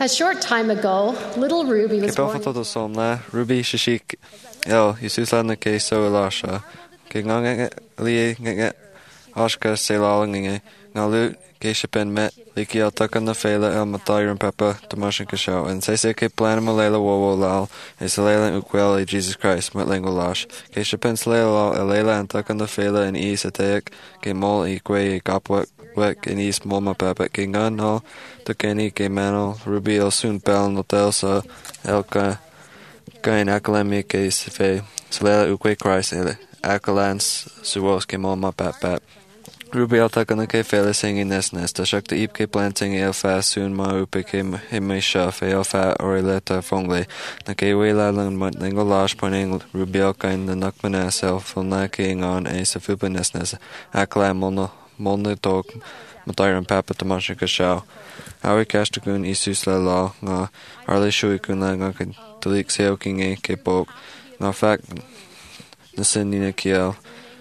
A short time ago, little Ruby was born. Ke som la Ruby shishik el Yesus na ke so lasha ke ngang li nge ashka selalinge ngalu ke shapen met liki atakan na fela el matayr papa tamashin ke show and say ke plan malela wo lal is lela ukwel Jesus Christ mat lingolash ke shapen slela lela antakan na fela in is atek ke mol ikwe kapwek wek in is moma papa ke ngan no to kenny ke manol Ruby el soon pel no telsa elka kain akalami ke se slela ukwe Christ ele akalans suos ke moma papa Ruby altakana ke fele singing nesnes ta shakta ip ke planting el fa soon ma upe ke himme shaf el fa oreleta fongle na ke wela lang mat lingo lash poning Ruby alkain na nakmana self on na ke ngan e sa fupa nesnes akla mono tok matayran papa tamashin ka shaw awi kashtakun isus la la nga arle shui kun la nga ke talik seo king e ke pok nga fak nasin nina kiel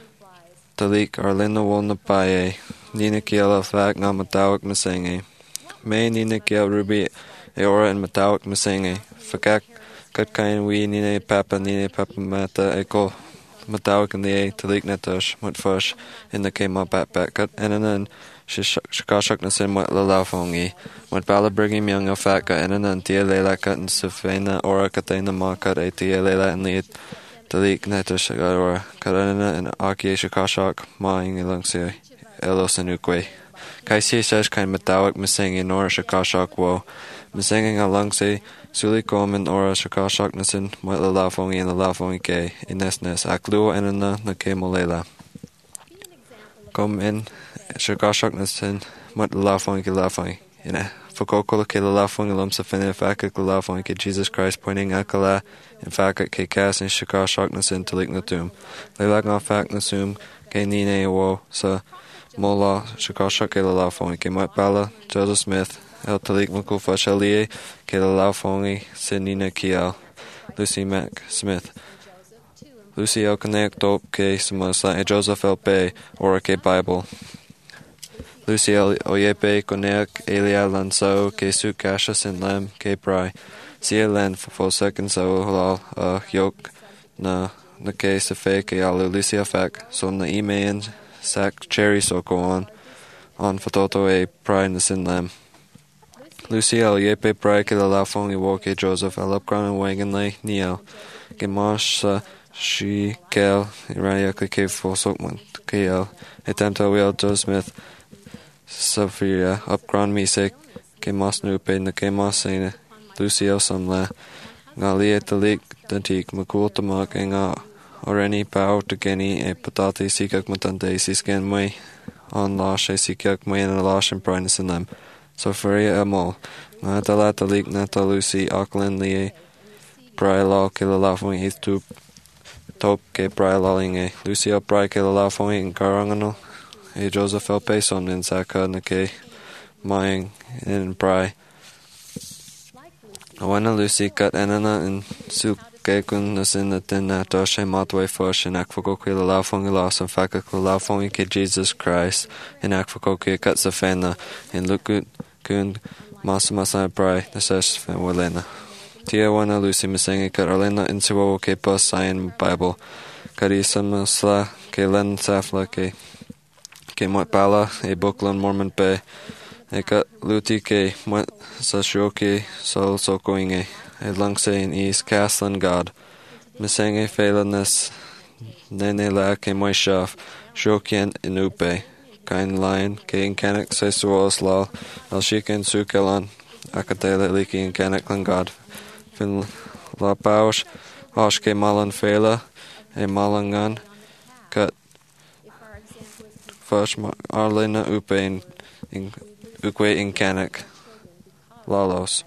Talik Arlena won na paye, Nina Kiel fak nga matawak masinge. May Nina Kiel Ruby eora and matawak masinge. Fakak kat kain we Nina papa mata eko matawak in the talik natosh mutfush in the kema pat kat enanan shikashak na sin wat lalafongi. Wat bala brigim young afak ka enanan tia lela kat and sufena ora katena makat e tia lela and liit. Talik netosh or karana and aki shikashak maing ilangsi elos and ukwe. Kaisi says kain matawak misinging or shikashak wo. Misinging alangsi suli komen or shikashak nasin wat la lafongi and la lafongi ke inesnes akluo enana na ke molela. Kom in shikashak nasin wat la lafongi ina. Fakokolo ke la lafongi lumsa fene fakak la lafongi ke Jesus Christ pointing akala in fact ke kas in shikashak nasin talik natum. Lelag nga fak nasum ke nine wo sa mola shikashak ke la lafongi ke mat bala Joseph Smith el talik mukul fashalie ke la lafongi sin nina kiel Lucy Mac Smith. Lucy el connect top ke samasa e Joseph el pe ora ke Bible. Lucy el oyepe konek elia lanso ke su kasha sin lem ke prai. Sia len for second so halal yok na ke se fe ke alu Lucia fak so na imean sak cherry so go on fototo e prai na sin lem. Lucy el yepe prai ke la fongi wo ke Joseph el upgran wagon le niel ke mash sa shi kel iraya ke fo sok mon ke el etamta wel Joseph Smith Sophia upgran misek ke mas nupe na ke masine Lucio samla nga lia talik dantik makul tamak nga oreni pau tegeni e patati sikak matante sisken mai on lash e sikak mai na lash and brightness in them. So feria amol nga tala talik na ta Lucy Auckland lia brai law ke la lafong is tu top ke brai lawing e Lucio brai ke la lafong in karangano e Joseph el peson in saka na ke maing in brai Awana Lucy kat enana in sukekun nasin na tin na toshe matwe fosh in akfako ke la fongi las and faka ke la fongi ke Jesus Christ in akfako ke kat safena in lukut kun masama prai na sesh fen walena. Tia wana Lucy misengi kat arlena in siwo ke pas sayin Bible karisa masla ke len safla ke mot bala e buklan Mormon pe Eka luti ke mat sa shoke sol sokoinge e langse in is kaslan God. Misenge felanes nene la ke moi shaf shokien inupe. Kain lion ke in kanak se suos la al shiken sukelan akatele liki in kanak lan God. Fin la paush hosh ke malan fela e malangan kat fash arlena upe in ukwe in kanak lalos.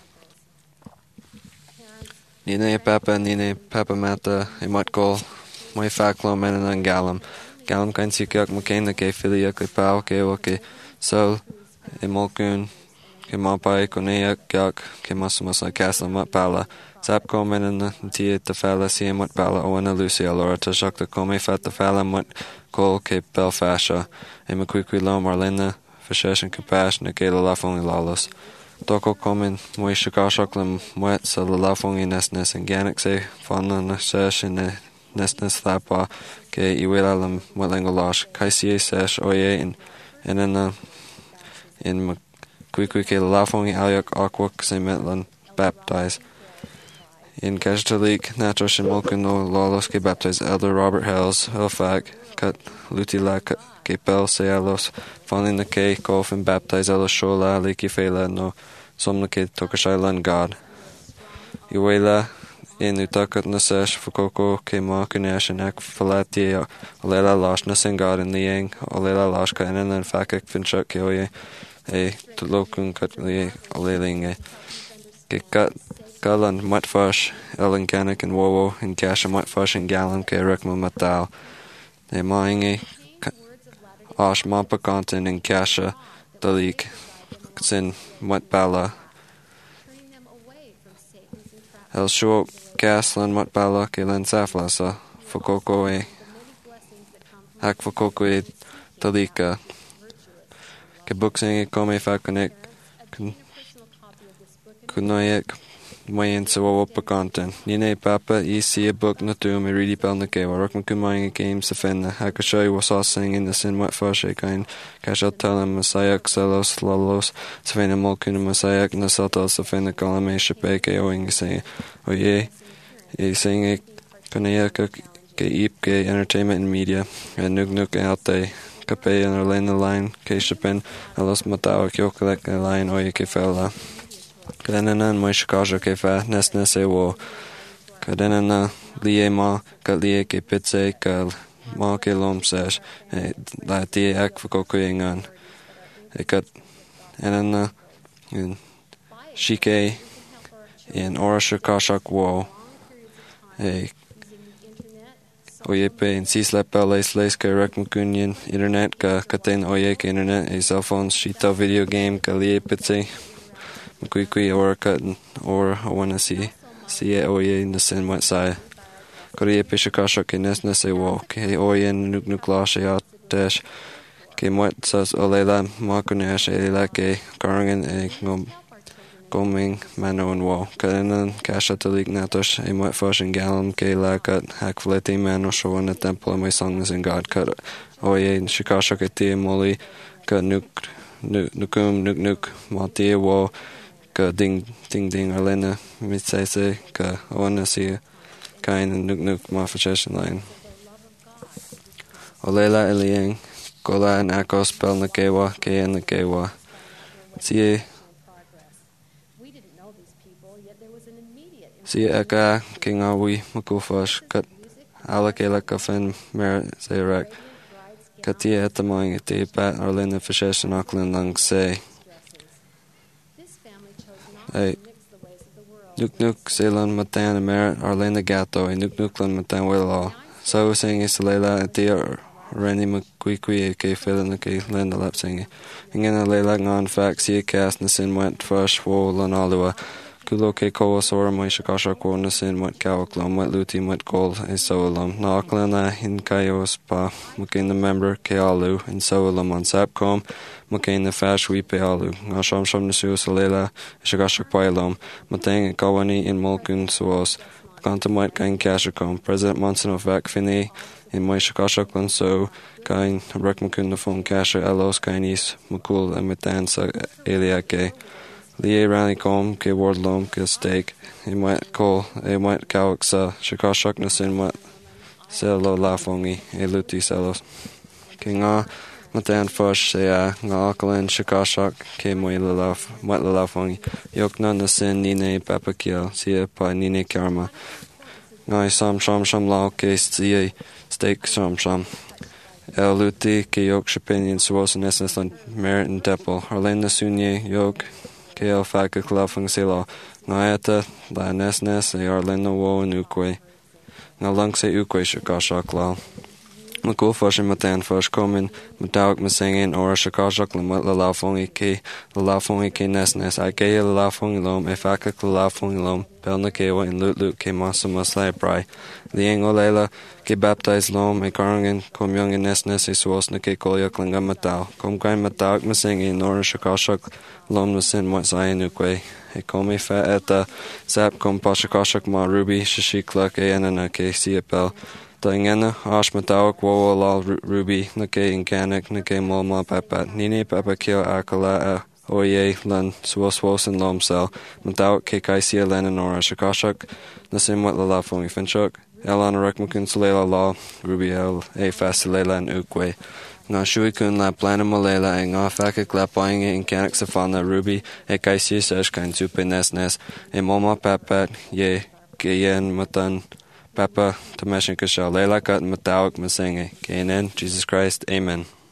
Nine papa mata e matkol mai faklo menan galam. Galam kain sikak makena ke filia ke pau ke ke sol e molkun ke mapai koneak yak ke masumasa kasla mat pala. Sap ko menan tia tafala si mat pala oana Lucia lora ta shakta kome fat tafala mat kol ke Belfasha e makwikwi lo Marlena Fashesh and compassion ke la fongi lalos. Doko komin mui shikashok lam mwet sa lalafongi nesnes and ganik se fana na sesh in nesnes thapa ke iwela lam mwelengolash kaisi sesh oye in Kwikwi ke lalafongi ayak akwak se metlan baptize. In Catholic Natros and Molkino Lalos ke baptize Elder Robert Hells, Elfag, Kat Lutila ke Bel se alos, finding the ke kof and baptize alos shola leki fela no somna ke tokashailan God. Iwela in utakat na sesh fukoko ke makunash and ak falati olela lash na sen God in liang olela lash ka and then fakak finchak ke oye tulokun kat li olelinge ke kat Galan matfash elen ganik and wowo and kasha matfash and galan ke rekma matal ne mainge ash mapa content and kasha dalik sin matbala el shok gaslan matbala ke len saflasa fokoko hak fokoko dalika ke buksing come fakonek kunoyek Mayan sa wawapa content. Nine papa see a book na tu me ready pel na ke warok makumayang game sa fenna. Hakashoy was all singing the sin what fashe kain. Kashal tell him masayak salos lalos sa fenna molkun masayak na satal sa fenna kalame shape ke oing say. Oye, sing kanayaka ke ip ke entertainment and media. And nuk out they. Kape and Arlene the line. Ke shapen alos matawa kyokalek the line oye ke fella. Kadenanan mo shikajo ke fa nesnes e wo. Kadenana lie ma ka lie ke pitse ka ma ke lom sesh la tie ak fko kuingan. E kat enana in shike in ora shikashak wo. E oyepe in sisla pales les ke rekmukunyan internet ka katen oye ke internet e cell phones shita video game ka lie pitse. Kwikwi or cut or I wanna see it oye in the sin what side. Korea pishakasha ke nesnes e wo ke oye nuk lashe dash ke what sas olela makunash e la ke karangan e goming mano and wo. Kadenan kasha talik natosh e what fashion galam ke la cut hakfleti mano show in the temple my songs in God cut oye in shikasha ke te moli cut nuk mati wo. Ka ding Arlena mitsese ka ona si kain nuk mafasheshin line. Olela elieng kola and akos pel na kewa ke na kewa. Si aka king awi makufash kat alakela kafen mer zerak. Katia etamang iti pat Arlena fasheshin aklan lang say. Hey, nuk selan matan merit Arlena gato e nuk lan matan wela. So sing is lela atia reni makwikwi ke felan ke lenda lap sing. Ingena lela ngan fax si cast na sin went fush wo lan alua. Kulo ke ko sora mai shakasha ko na sin went kawaklam went luti went gold e solam. Na aklana in kayos pa mukin the member ke alu in solam on sapcom. Mukain the fash we pe alu. Ngasham sham nasu salela shagashak pailom. Matang kawani in molkun suos. Kantamite kain kashakom. President Monsonovak fini in my shagashak so kain rekmakun the phone kasha elos kainis mukul and matan sa eliake. Lie rani kom ke wardlom ke steak. He might call e might kawak sa shagashak nasin mat selo lafongi e luti selos. Kinga Matan fush se nga akalan shikashak ke moi lalafong yokna na sin nine papakil siya pa nine karma ngai sam sham lao ke siya steak sham el luti ke yok shipinian suos nesnes lan merit and temple harlen na sunye yok ke el faka klafong sila ngayata la nesnes e harlen na wo and ukwe nga lang se ukwe shikashak lao Magulfosh and Matan Fosh Comin, Matawak Masingin, or Shakashak, Lamut Lafongi K, Lafongi K Nesnes, I gay Lafongi Lom, if I could Lafongi Lom, Belnakewa, and Lut K Masamas Labri. The Angolela, K baptized Lom, a Karangan, Com Young and Nesnes, a Swosna K Kolyak Langa Matau, Com Grind Matawak Masingin, or Shakashak, Lom Nasin, what Zayanukwe. E komi fa eta zap kom pashakashak ma ruby shishikla ke enana ke siapel. Da ingena ash matawak wo lal ruby na ke inkanik na ke molma papa. Nini papa kio akala oye lan swos and lomsel. Matawak ke kaisia lenanora shakashak na simwat la lafongi finchuk. Elan rekmukun salela la ruby el e fasilela and ukwe. Nga shui kun la plana malela e nga fakik la painge in kanik safana ruby e kaisi sesh kain tupe nesnes e moma papat ye geyen matan papa tameshin kasha lela kat matawak masinge. Kainen, Jesus Christ, Amen.